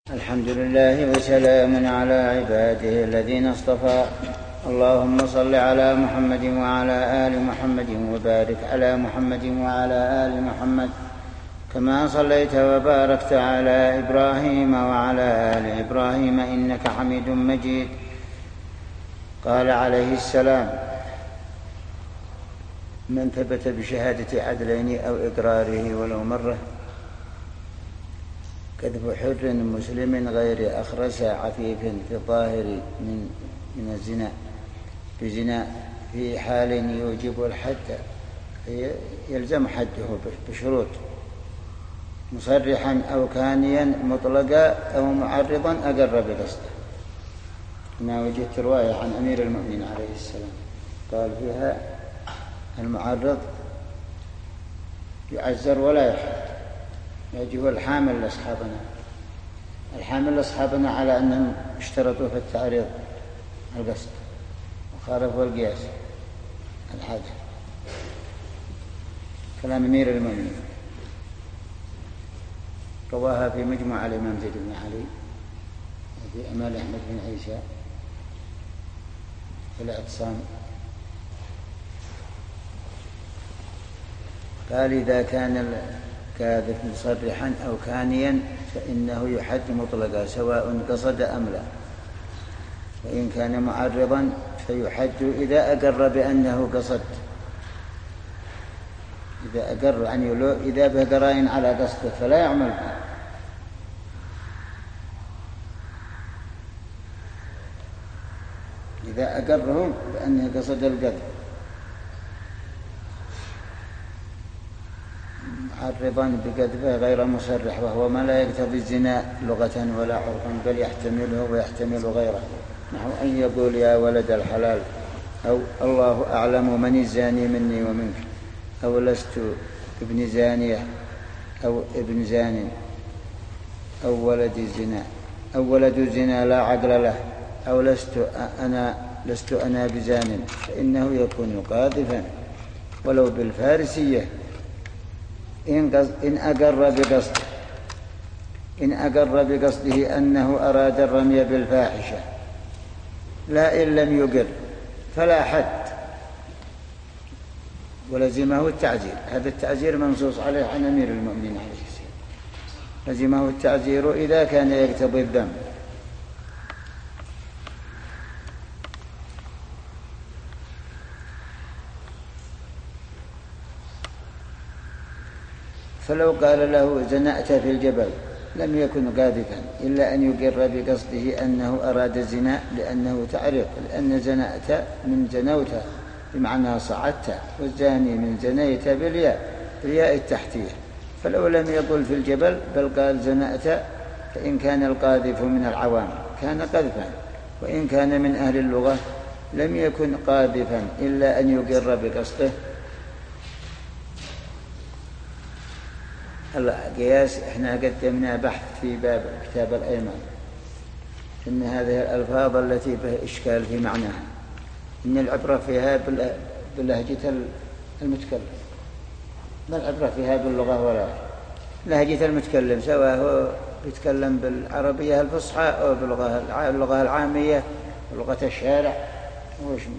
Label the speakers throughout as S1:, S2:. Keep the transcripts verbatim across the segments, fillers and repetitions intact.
S1: الحمد لله وسلام على عباده الذين اصطفى. اللهم صل على محمد وعلى آل محمد وبارك على محمد وعلى آل محمد كما صليت وباركت على إبراهيم وعلى آل إبراهيم إنك حميد مجيد. قال عليه السلام: من ثبت بشهادة عدلين أو إقراره ولو مرة كذب حر مسلم غير أخرس عفيف في الظاهر من من الزنا بزنا في حال يوجب الحد يلزم حده بشروط، مصرحا أو كانيا مطلقا أو معرضا أقر بقصده. ما وجدت رواية عن أمير المؤمنين عليه السلام قال فيها: المعرض يعزر ولا يحد. يجب الحامل لأصحابنا الحامل لأصحابنا على أنهم اشترطوا في التعريض القصد وخالفوا القياس الحد. كلام أمير المؤمنين رواها في مجموعة الإمام زيد بن علي وفي أمال أحمد بن عيسى في الاعتصام. قال: إذا كان الكاذب مصرحا أو كانيا فإنه يحد مطلقا سواء قصد أم لا، وإن كان معرضا فيحد إذا أقر بأنه قصد. إذا أقر يعني إذا به قرائن على قصده فلا يعمل به. إذا أقرهم بأنه قصد القذف معرضا بقذفه غير مصرح، وهو ما لا يقتضي الزنا لغة ولا عرفا بل يحتمله ويحتمل غيره، نحو أن يقول: يا ولد الحلال، أو الله أعلم من الزاني مني ومنك، أو لست ابن زانية، أو ابن زان، أو ولد الزنا، أو ولد الزنا لا عقل له، أو لست أنا لست أنا بزان، فإنه يكون قاذفا ولو بالفارسية إن أقر بقصده إن أقر بقصده أنه أراد الرمي بالفاحشة، لا إن لم يقر فلا حد ولزمه التعزير. هذا التعزير منصوص عليه عن أمير المؤمنين عليه السلام، لزمه التعزير إذا كان يقتضي الذنب. فلو قال له: زنأت في الجبل، لم يكن قاذفا إلا أن يقر بقصده أنه أراد الزنا، لأنه تعرف، لأن زنأت من زنوت بمعنى صعدت، والزاني من زنيت بالياء بالياء التحتية. فلو لم يقل في الجبل بل قال زنأت، فإن كان القاذف من العوام كان قذفا، وإن كان من أهل اللغة لم يكن قاذفا إلا أن يقر بقصده. القياس احنا قدمنا بحث في باب كتاب الأيمان إن هذه الألفاظ التي فيها إشكال في معناها إن العبرة فيها بلهجة المتكلم، ما العبرة فيها باللغة ولا لهجة المتكلم، سواء هو يتكلم بالعربية الفصحى أو باللغة العامية لغة الشارع وشمال.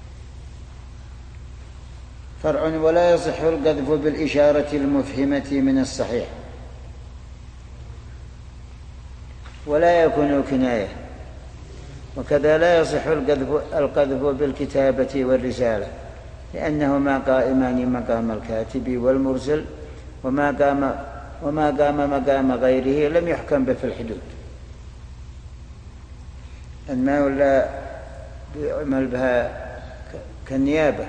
S1: فرع: ولا يصح القذف بالإشارة المفهمة من الصحيح، ولا يكون كناية، وكذا لا يصح القذف بالكتابة والرسالة، لأنهما قائمان مقام الكاتب والمرسل، وما قام وما قام مقام غيره لم يحكم به في الحدود. أنما ولا يعمل بها كالنيابة،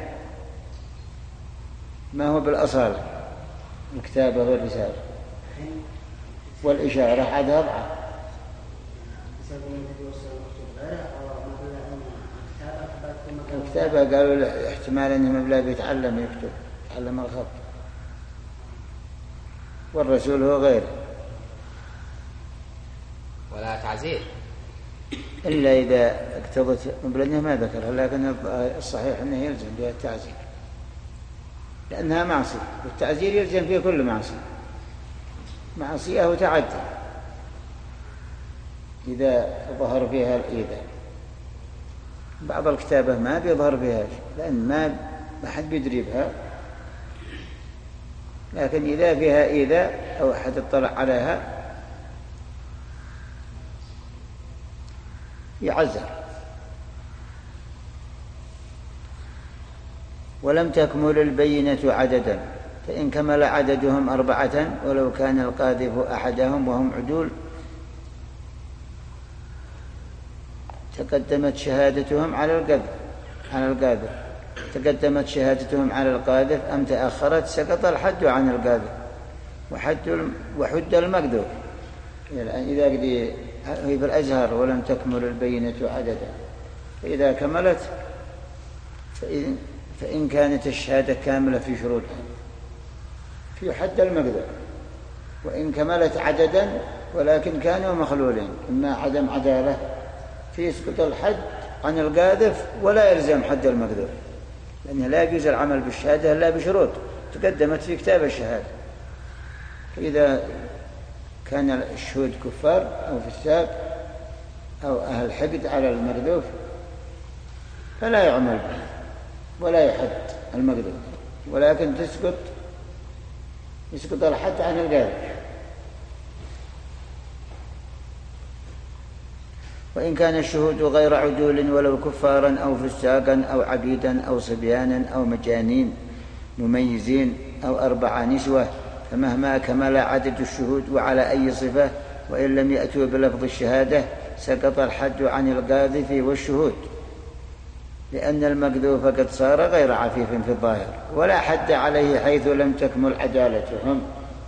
S1: ما هو بالأصالة الكتابة والرسالة والإشارة عادها أضعف. الكتابة قالوا احتمال أنه لا بيتعلم يكتب، يتعلم الخط، والرسول هو غيره.
S2: ولا تعزير
S1: إلا إذا اقتضت مبلغه ما ذكر، لكن الصحيح أنه يلزم بها التعزير لأنها معصية، والتعزير يلزم فيه كل معصية معصية وتعدي. إذا ظهر فيها الإيذاء. بعض الكتابة ما بيظهر فيها شيء لأن ما ما حد بيدري بها، لكن إذا فيها إيذاء أو أحد اطلع عليها يعزر. ولم تكمل البينة عددا، فإن كمل عددهم أربعة ولو كان القاذف أحدهم وهم عدول تقدمت شهادتهم على القاذف على القاذف تقدمت شهادتهم على القاذف أم تأخرت سقط الحد عن القاذف وحد وحد المقذوف. يعني إذا هي في الأزهر ولم تكمل البينة عددا، فإذا كملت فإن, فإن كانت الشهادة كاملة في شروطها في حد المقذوف، وإن كملت عددا ولكن كانوا مخلولين إما عدم عدالة فيسقط الحد عن القاذف ولا يلزم حد المقذوف، لأنه لا يجوز العمل بالشهادة إلا بشروط تقدمت في كتاب الشهادة. فإذا كان الشهود كفار أو فساق أو أهل حقد على المقذوف فلا يعمل به ولا يحد المقذوف، ولكن تسقط يسقط الحد عن القاذف. وإن كان الشهود غير عدول ولو كفارا أو فساقا أو عبيدا أو صبيانا أو مجانين مميزين أو أربع نسوة فمهما كمل عدد الشهود وعلى أي صفة وإن لم يأتوا بلفظ الشهادة سقط الحد عن القاذف والشهود، لأن المقذوف قد صار غير عفيف في الظاهر ولا حد عليه حيث لم تكمل عدالتهم.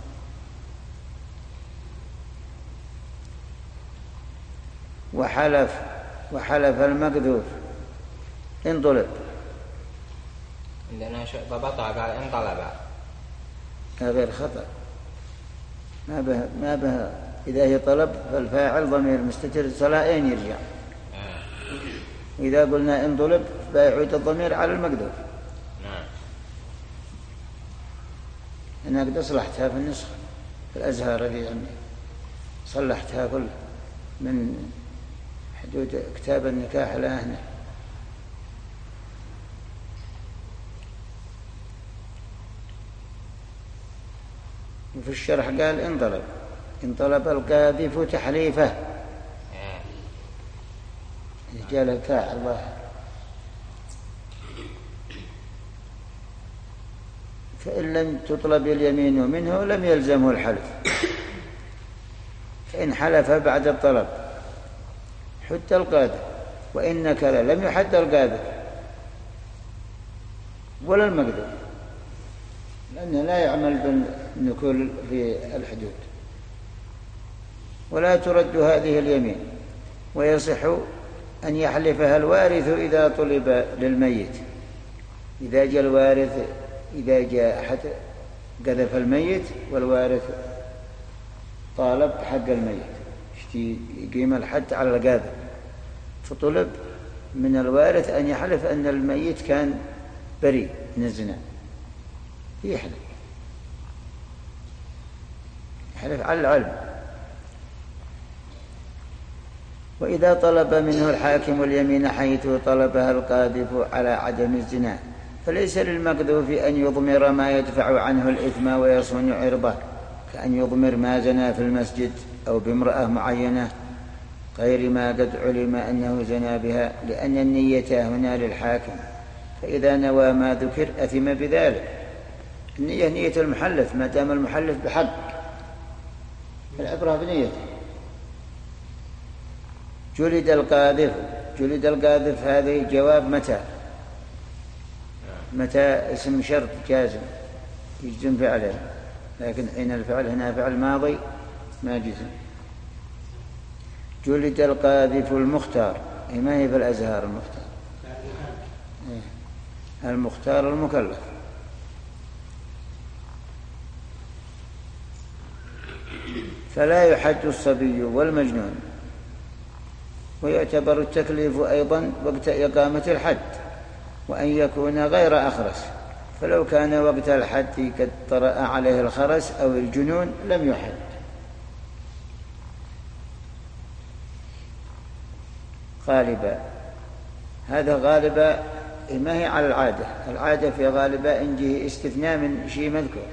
S1: وحلف وحلف المقذوف إن طلب.
S2: عندنا ضبط قال إن طلب،
S1: هذا خطأ ما به ما به إذا هي طلب فالفاعل ضمير مستتر صلائين يرجع. إذا قلنا إن طلب فيعود الضمير على المقذوف.
S2: نعم.
S1: أنا قد أصلحتها في النسخة في الأزهار في عندي، صلحتها كلها من حدود كتاب النكاح لا هنا. وفي الشرح قال إن طلب إن طلب القاذف تحليفه رجال فاعل الله، فإن لم تطلب اليمين منه لم يلزمه الحلف، فإن حلف بعد الطلب حد القاذف، وإن نكل لم يحد القاذف ولا المقذوف، لأنه لا يعمل بالنكول في الحدود. ولا ترد هذه اليمين، ويصح أن يحلفها الوارث إذا طلب للميت. إذا جاء الوارث إذا جاء أحد قذف الميت والوارث طالب حق الميت يقيم الحد على القاذف، فطلب من الوارث أن يحلف أن الميت كان بريء من الزنا، يحلف يحلف على العلم. وإذا طلب منه الحاكم اليمين حيث طلبها القاذف على عدم الزنا فليس للمقذوف أن يضمر ما يدفع عنه الإثم ويصون عرضه، كأن يضمر ما زنى في المسجد أو بامرأة معينة غير ما قد علم أنه زنى بها، لأن النية هنا للحاكم، فإذا نوى ما ذكر أثم بذلك. النية نية المحلف ما دام المحلف بحق، العبرة بنيته. جلد القاذف جلد القاذف هذه جواب متى متى اسم شرط جازم يجزم فعله، لكن حين الفعل هنا فعل ماضي ما جزم. جلد القاذف المختار، ما هي في الأزهار المختار المختار المكلف. فلا يحد الصبي والمجنون، ويعتبر التكليف أيضا وقت إقامة الحد، وأن يكون غير أخرس، فلو كان وقت الحد قد طرأ عليه الخرس أو الجنون لم يحد. غالبا. هذا غالبا ما هي على العادة. العادة في غالبا إن جه استثناء من شيء مذكور،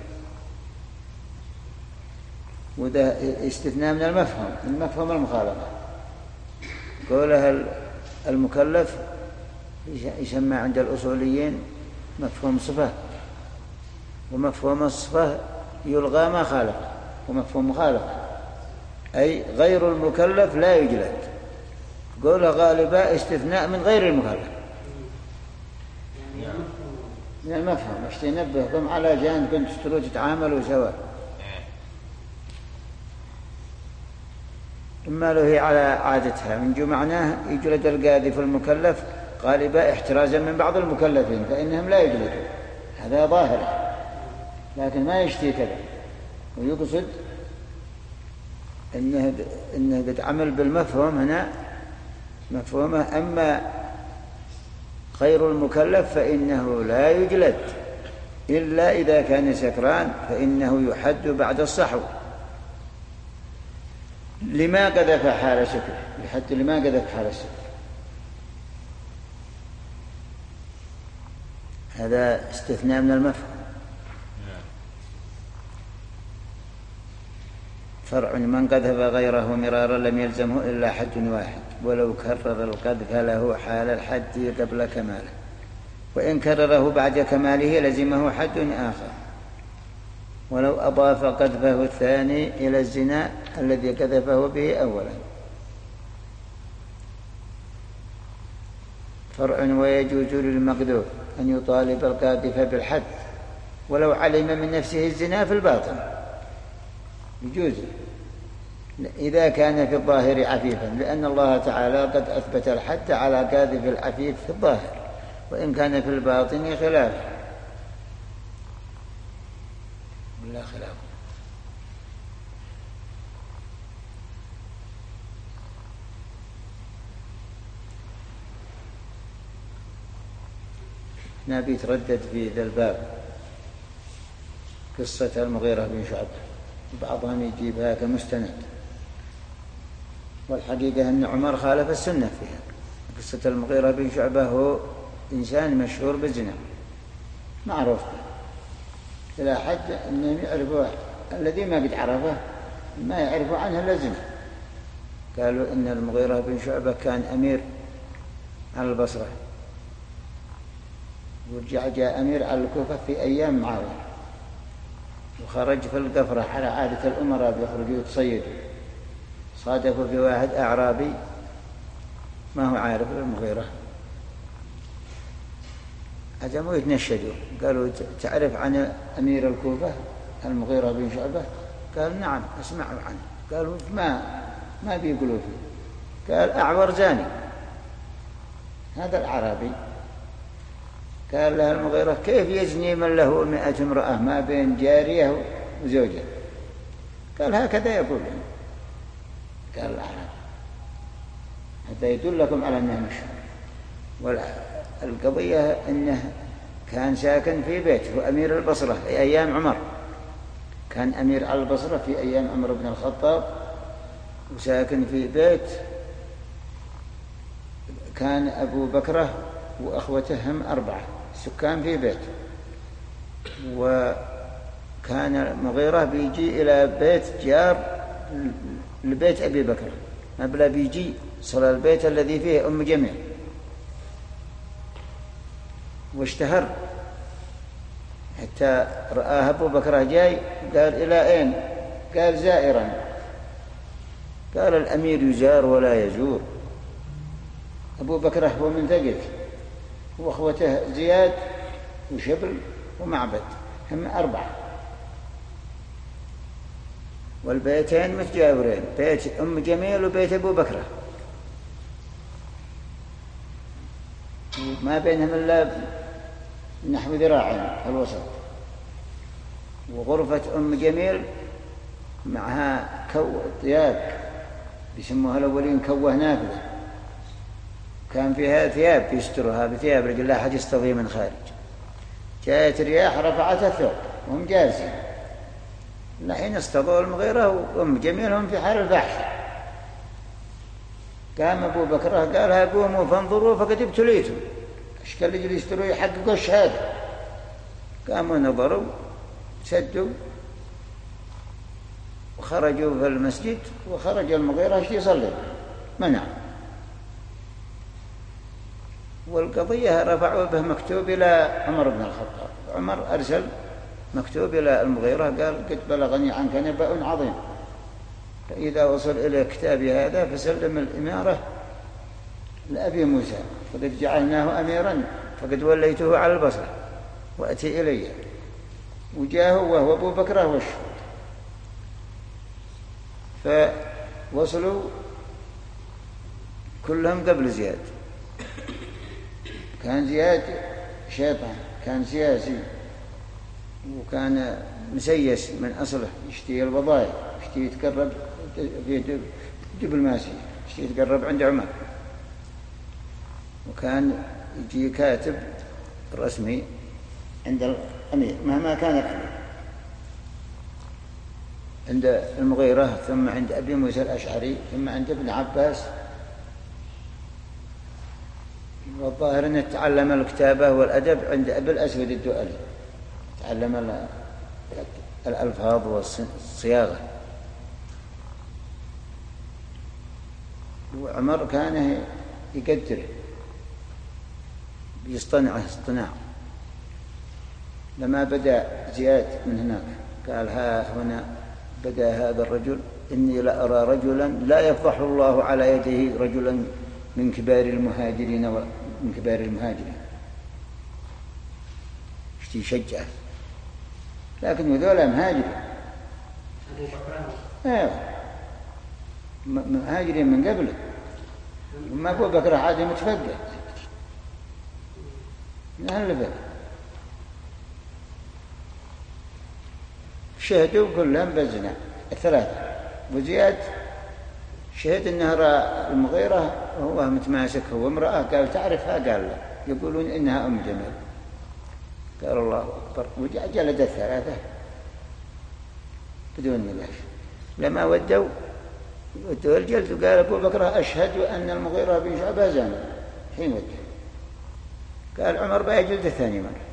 S1: وده استثناء من المفهوم، من مفهوم المخالفة. قولها المكلف يسمى عند الأصوليين مفهوم صفة، ومفهوم الصفة يلغى ما خالف، ومفهوم مخالفة أي غير المكلف لا يجلد. قولها غالبا استثناء من غير المكلف من المفهوم. ايش تنبهكم على جانب كنت تشتروا تتعاملوا سوا. إما له هي على عادتها من جو معناه يجلد القاذف المكلف غالبا احترازا من بعض المكلفين فإنهم لا يجلدون، هذا ظاهر، لكن ما يشتي كذا، ويقصد إنه, إنه قد عمل بالمفهوم هنا مفهومه. أما غير المكلف فإنه لا يجلد إلا إذا كان سكران، فإنه يحد بعد الصحو لما قذف حال سكره، يحد لما قذف حال السكر. هذا استثناء من المفهوم. فرع من قذف غيره مرارا لم يلزمه إلا حد واحد ولو كرر القذف له حال الحد قبل كماله، وإن كرره بعد كماله لزمه حد آخر ولو أضاف قذفه الثاني إلى الزنا الذي قذفه به أولا. فرع ويجوز للمقذوف أن يطالب القاذف بالحد ولو علم من نفسه الزنا في الباطن، يجوز إذا كان في الظاهر عفيفا، لأن الله تعالى قد أثبت الحد على قاذف العفيف في الظاهر، وإن كان في الباطن خلاف ولا خلاف. نبي يتردد في ذا الباب قصة المغيرة بن شعبة، بعضهم يجيبها كمستند، والحقيقة أن عمر خالف السنة فيها. قصة المغيرة بن شعبة هو إنسان مشهور بالزنا معروف إلى حد أنهم يعرفوا الذي ما قد عرفه ما يعرفوا عنه إلا الزنا. قالوا إن المغيرة بن شعبة كان أمير على البصرة، ورجع جاء أمير على الكوفة في أيام معاوية، وخرج في القفرة على عادة الأمراء بيخرجوا يتصيدوا، صادفوا في واحد أعرابي ما هو عارف المغيرة، هجموا يتنشدوا، قالوا تعرف عن أمير الكوفة المغيرة بن شعبة؟ قال نعم أسمع عنه. قالوا ما ما بيقولوا فيه؟ قال أعور زاني. هذا الأعرابي قال له المغيرة كيف يزني من له مئة امرأة ما بين جارية وزوجة؟ قال هكذا يقول. قال الأعرابي هذا يدلكم على أنه مش. والقضية أنه كان ساكن في بيته وأمير البصرة في أيام عمر، كان أمير على البصرة في أيام عمر بن الخطاب، وساكن في بيت كان أبو بكرة وأخوته هم أربعة سكان في بيت، وكان المغيرة بيجي إلى بيت جار لبيت أبي بكر، ما بلا بيجي صلى البيت الذي فيه أم جميل، واشتهر حتى رآه أبو بكر جاي قال إلى أين؟ قال زائرا. قال الأمير يزار ولا يزور. أبو بكر هو من ثقيف وأخوته زياد وشبل ومعبد هم أربعة، والبيتين متجاورين، بيت أم جميل وبيت أبو بكر ما بينهم إلا نحو ذراعين في الوسط، وغرفة أم جميل معها كو ثياب بيسموها الأولين كوه نافذة، كان فيها ثياب يسترها بثياب رجل لا أحد يستضي من خارج. جاءت رياح رفعت الثوب وهم جالسين، لحين استضوا المغيرة وأم جميل هم في حال الفاحشة. قام أبو بكر قال قوموا فانظروا فقد ابتليتم، أشكال يجري يشتروا يحققوا الشهادة. قاموا نظروا سدوا وخرجوا في المسجد، وخرج المغيرة يصلي منع. والقضية رفعوا به مكتوب إلى عمر بن الخطاب. عمر أرسل مكتوب إلى المغيرة قال قد بلغني عنك نبأ عظيم، فإذا وصل إلى كتابي هذا فسلم الإمارة لأبي موسى فقد جعلناه أميرا فقد وليته على البصرة وأتي إلي. وجاءه وهو أبو بكر والشهود، فوصلوا كلهم قبل زياد. كان زياد شيطان، كان سياسي، وكان مسيس من أصله، يشتي البضائع، يشتي يتقرب في جبل ماسي، يشتي يتقرب عند عمر. وكان يجي كاتب رسمي عند الأمير مهما كان الأمير، عند المغيرة، ثم عند أبي موسى الأشعري، ثم عند ابن عباس. والظاهر أنه تعلم الكتابة والأدب عند أبي الأسود الدؤلي، تعلم الألفاظ والصياغة. وعمر كان يقدره بيصطنعه اصطناع. لما بدأ زياد من هناك قال ها هنا بدأ هذا الرجل، إني لأرى رجلا لا يفضح الله على يده رجلا من كبار المهاجرين ومن كبار المهاجرين، يشجعه. لكن هذول مهاجرين، ايوه مهاجرين من قبله، وما أبو بكر عادي متفقد من أهل البلد. شهدوا كلهم بالزنا الثلاثة، وزياد شهد أنها رأى المغيرة وهو متماسك هو امرأة، قال تعرفها؟ قال لا. يقولون إنها أم جميل. قال الله أكبر، وجلد الثلاثة بدون نقاش. لما ودوا ودوا الجلد، وقال أبو بكر أشهد أن المغيرة بن شعبة زاني. حين ودوا قال عمر بقى جلد الثاني مرة.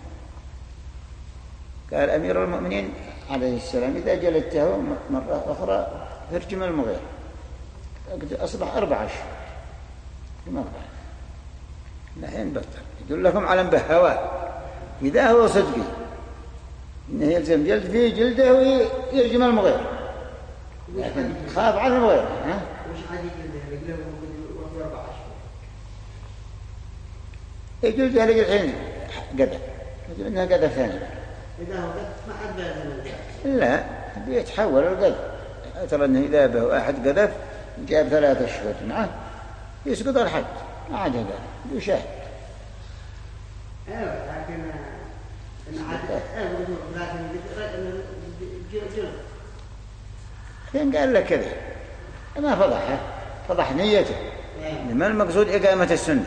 S1: قال أمير المؤمنين عليه السلام إذا جلدته مرة أخرى فرجم المغيرة. أصبح أربع أشهر ثم أربعة. الحين بطل يدل لكم على بهواء إذا هو صدقي إنه يلزم جلد فيه جلده ويرجم المغيرة، لكن خاف على المغيرة. ها؟
S3: وش عادي جلده؟ يقول له أربع أشهر.
S1: يجلده لك الحين قدر، يقول إنها قدر ثاني.
S3: إذا هو قد ما عاد بهذا
S1: لا بيتحول القذف. ترى أنه إذا به أحد قذف جاب ثلاثة أشهر معه يسقط الحد، ما عاد هذا يشاهد.
S3: أيوة لكن إن عاد لكن جلد
S1: فين قال لك كذا؟ ما فضحه، فضح نيته. ما المقصود إقامة السنة،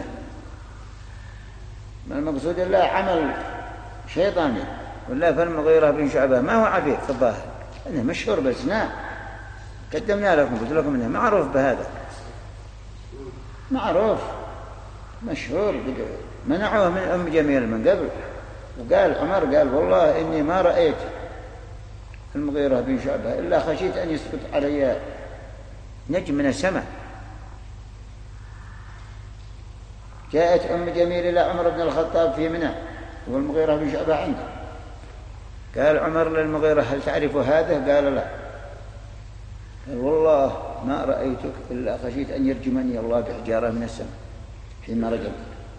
S1: ما المقصود إلا عمل شيطاني. ولا فالمغيرة بن شعبة ما هو عفيف في الظاهر، إنه مشهور بالزنا، قدمنا لكم قلت لكم إنه معروف بهذا، معروف مشهور. منعوه من أم جميل من قبل. وقال عمر قال والله إني ما رأيت المغيرة بن شعبة إلا خشيت أن يسقط علي نجم من السماء. جاءت أم جميل إلى عمر بن الخطاب في منى والمغيرة بن شعبة عنده. قال عمر للمغيرة هل تعرف هذا؟ قال لا. قال والله ما رأيتك إلا خشيت أن يرجمني الله بحجارة من السماء حينما رجمت.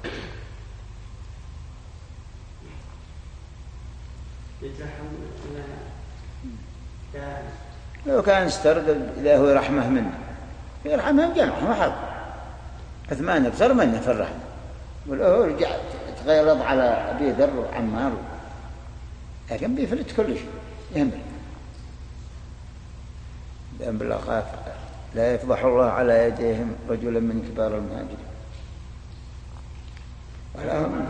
S1: لو كان استرد إذا هو رحمة منه يرحمهم جمعهم وحظ. عثمان بصر منه في الرحمة، والأهو رجع تغيرض على أبي ذر وعمار، لكن بيفلت كل شيء يهمل. بأن بالله خاف لا يفضح الله على يديهم رجلا من كبار المهاجرين. ولا هم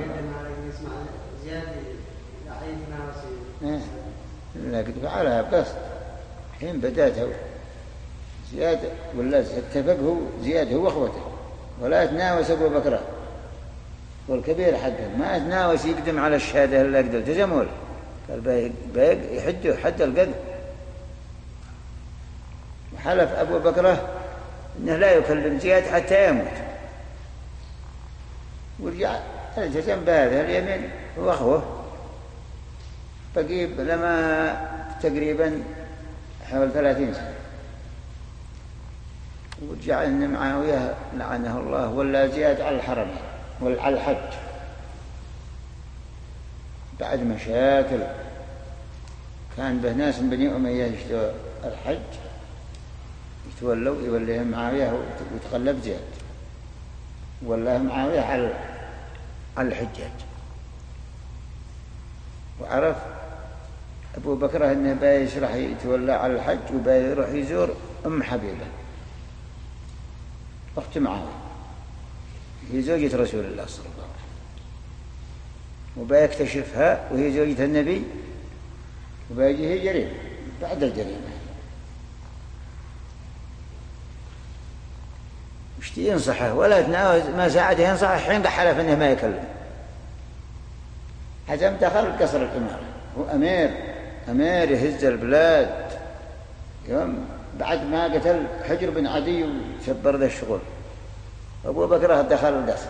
S1: لكن فعلها بقصد. حين بدأت زيادة ولا اتفق هو زيادة هو أخوته ولا يتناوس أبو بكر والكبير حقه ما يتناوس يقدم على الشهادة إلا قدر تجمل قال بيق يحده حد القدر. وحلف أبو بكر إنه لا يكلم زياد حتى يموت، ورجع التزم بهذا اليمين وأخوه. بقي لما تقريبا حوالي ثلاثين سنة، ورجع أن معاوية لعنه الله ولا زياد على الحرم وعلى الحج بعد مشاكل. كان به ناس من بني أمية يشتوا الحج يتولوا يوليهم معاوية ويتغلب زياد، ولا معاوية على على الحجاج. وعرف أبو بكر أنه بايش راح يتولى على الحج وبايروح يزور أم حبيبة أخت معاوية، هي زوجة رسول الله صلى الله عليه وسلم، وبيكتشفها وهي زوجة النبي، وبيجيه جريمة بعد الجريمة. وش ينصحه ولا يتناوز ما ساعده ينصحه، حين حلف انه ما يكلم. حزم دخل قصر الإمارة، هو أمير أمير يهز البلاد. يوم بعد ما قتل حجر بن عدي وشبر ذا الشغل، أبو بكر دخل القصر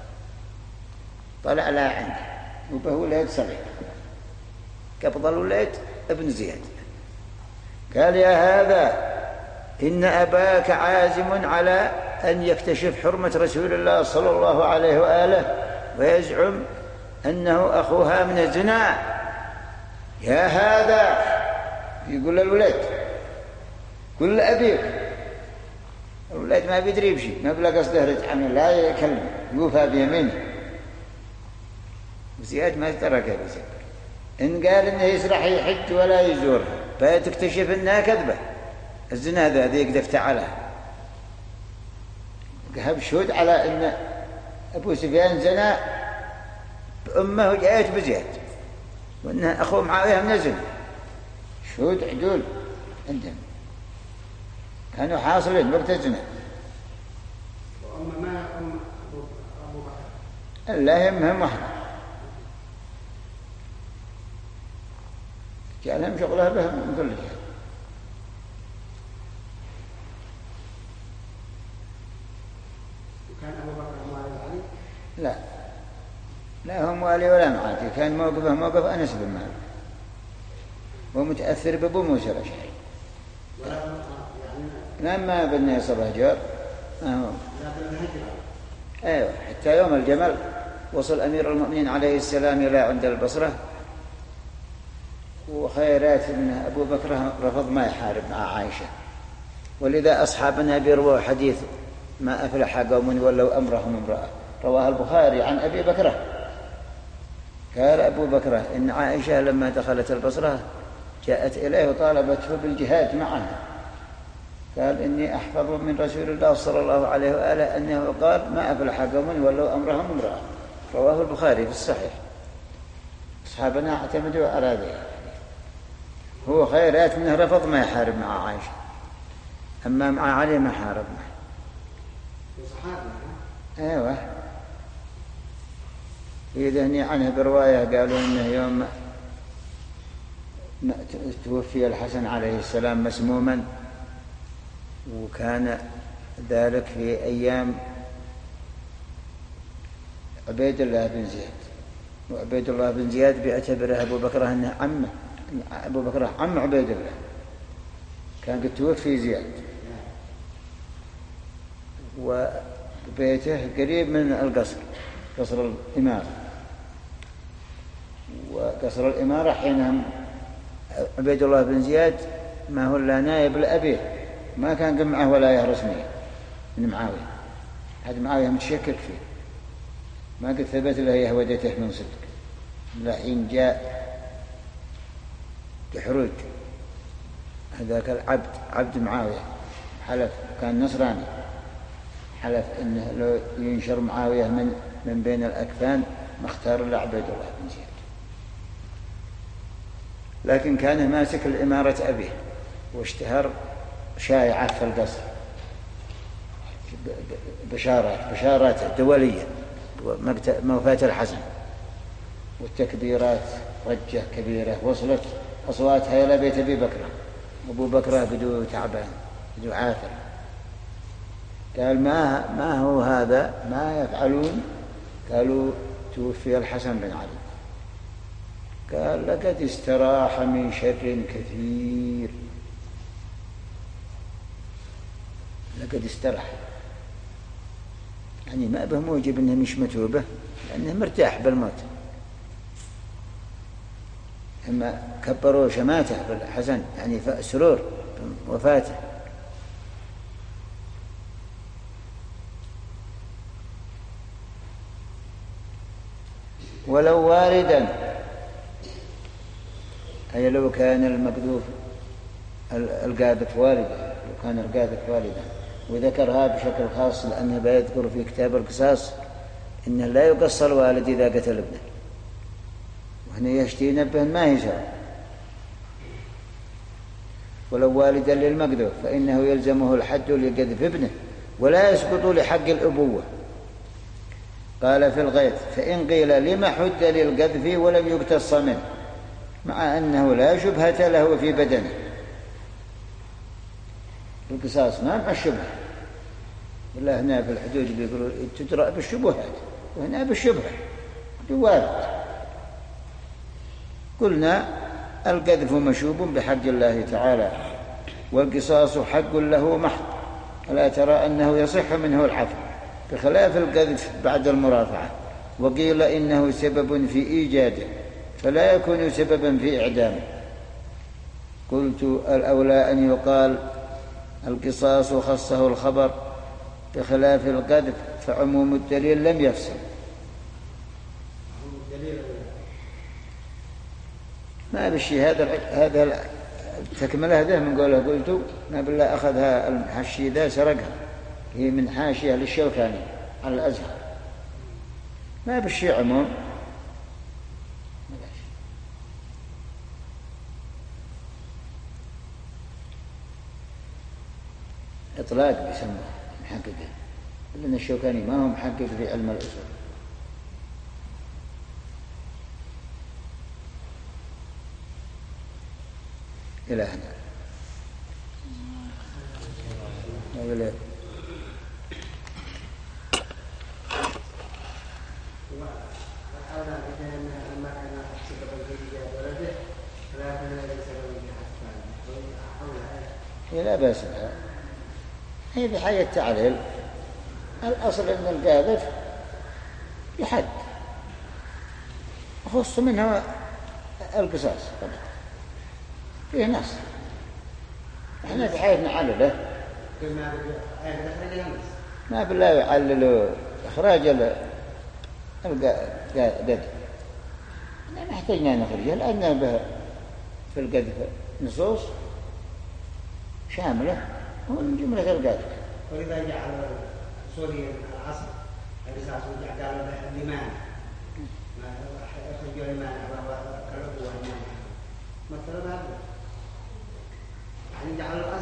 S1: طلع لا عنده وبه ولد صغير قبض الولد ابن زياد. قال يا هذا إن أباك عازم على أن يكتشف حرمة رسول الله صلى الله عليه وآله ويزعم أنه أخوها من الزنا. يا هذا يقول للولد قل لأبيك. الولد ما بيدري بشيء، ما بلا قصده رجعنا لا يكلم يوفى بيمينه. وزياد ما ترك بزياد إن قال إنه يسرح يحج ولا يزورها فتكتشف إنها كذبة. الزنا هذا ذيك دفت على قهب شهود على إن أبو سفيان زنا بأمه وجاءت بزياد وإنه أخوه معاوية من الزنا. شهود عدول عندهم كانوا حاصلين وقت الزنا.
S3: وأما ما أم أبو بكر
S1: لا يهمهم واحد جعلهم شغلها بهم من كل جهة.
S3: كان أبو بكر موالي علي؟
S1: لا لا هو موالي ولا معاتي، كان موقفه موقف أنس بن مالك ومتأثر بأبو موسى الأشعري. لما بدنا يصبح جار أهو. أيوة حتى يوم الجمل وصل أمير المؤمنين عليه السلام إلى عند البصرة، وخيرات من أبو بكر رفض ما يحارب مع عائشة. ولذا أصحابنا بيرووا حديث ما أفلح قوم ولوا أمرهم امرأة، رواه البخاري عن أبي بكر. قال أبو بكر إن عائشة لما دخلت البصرة جاءت إليه وطالبته بالجهاد معها، قال إني أحفظ من رسول الله صلى الله عليه وآله أنه قال ما أفلح قوم ولوا أمرهم امرأة، رواه البخاري في الصحيح. أصحابنا اعتمدوا على ذلك. هو خيرات منه رفض ما يحارب مع عائشة، أما مع علي ما حارب معه. أيوة يذهني عنه برواية قالوا إنه يوم توفي الحسن عليه السلام مسموما، وكان ذلك في أيام عبيد الله بن زياد، وعبيد الله بن زياد بيعتبره أبو بكر أنه عمه، أبو بكر عم عبيد الله، كان قد توفي زياد، وبيته قريب من القصر، قصر الإمارة. وقصر الإمارة حينهم عبيد الله بن زياد ما هو إلا نائب لأبيه، ما كان قم معه ولاية رسمية من معاوية، هذا معاوية متشكك فيه، ما قد ثبت له يهودته من صدق. لحين جاء تحرج هذاك العبد عبد معاوية حلف، كان نصراني، حلف انه لو ينشر معاوية من من بين الأكفان ما اختار الا عبيد الله بن زياد، لكن كان ماسك الإمارة أبيه واشتهر شائعة في القصر بشارات بشارات دولية موفاة الحسن، والتكبيرات رجة كبيرة وصلت أصواتها إلى بيت أبي بكر. أبو بكر بدو تعبان بدو عاثر، قال ما ما هو هذا ما يفعلون؟ قالوا توفي الحسن بن علي. قال لقد استراح من شر كثير، لقد استراح يعني ما به موجب انه مش متوبه، لانه مرتاح بالموت. اما كبروا شماته بالحسن يعني سرور وفاته. ولو واردا أي لو كان المقذوف القاذف والدا، لو كان القاذف والدا. وذكرها بشكل خاص لأنه بيذكر في كتاب القصاص إنه لا يقص الوالد إذا قتل ابنه، وهنا يشتي نبه ما هي سواء. ولو والدا للمقذوف فإنه يلزمه الحد لقذف ابنه ولا يسقط لحق الأبوة. قال في الغيث فإن قيل لما حد للقذف ولم يقتص منه، مع أنه لا شبهة له في بدنه. القصاص ما مع الشبهة، ولا هنا في الحدود بيقولوا تدرأ بالشبهات، وهنا بالشبهة وارد. قلنا القذف مشوب بحق الله تعالى، والقصاص حق له محض، ألا ترى أنه يصح منه العفو بخلاف القذف بعد المرافعة. وقيل إنه سبب في إيجاده فلا يكون سببا في إعدامه. قلت الأولى أن يقال القصاص خصه الخبر بخلاف القذف، فعموم الدليل لم يفصل. ما بشي هذا هذا تكمله هذا من قوله قلت ما بالله أخذها الحشي ذا سرقها، هي من حاشية للشوكاني على الأزهر، ما بشي عموم. إطلاق بيسموه محققين، لأن الشوكاني ما هو محقق في علم الأصول. إلى هنا ولا لا بأس بها، هي بحاجة التعليل. الأصل أن القاذف يحد، خص منه القصاص فيه نص، احنا بحاجة نعلله، ما بالله يعللوا إخراج القذف، ما احتاجنا نخرجه لأن في القذف نصوص شاملة من جملة القذف.
S3: ولذا جعل سوري العصر الرسالة قالوا الإيمان ما يخرجوا الإيمان وهو كالأبوة الإيمان مثلا هذا يعني جعل